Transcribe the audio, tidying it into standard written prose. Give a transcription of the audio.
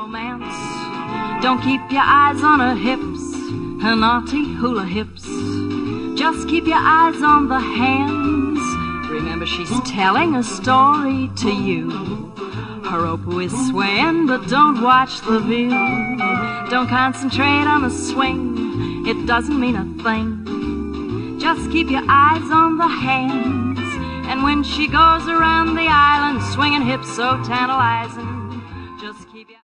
romance. Don't keep your eyes on her hips, her naughty hula hips. Just keep your eyes on the hands. Remember, she's telling a story to you. Her opu is swaying, but don't watch the view. Don't concentrate on the swing, it doesn't mean a thing. Just keep your eyes on the hands. And when she goes around the island swinging hips so tantalizing, just keep your